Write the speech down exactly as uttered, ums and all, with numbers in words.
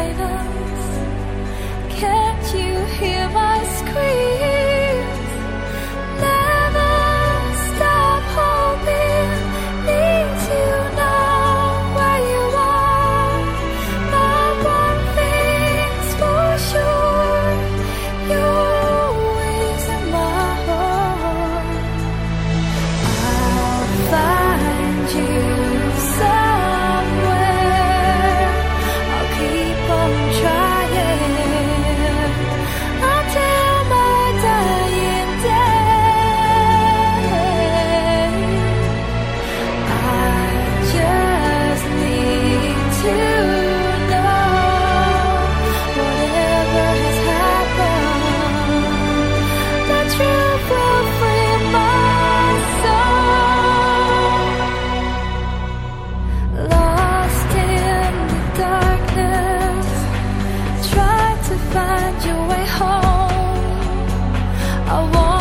silence. Can't you hear my screams? Never stop hoping. Need to know where you are. But one thing's for sure, you're always in my heart. I'll find you somewhere. I'll keep on trying until my dying day. I just need to know, whatever has happened, the truth will free my soul. Lost in the darkness, try to find your way home. I want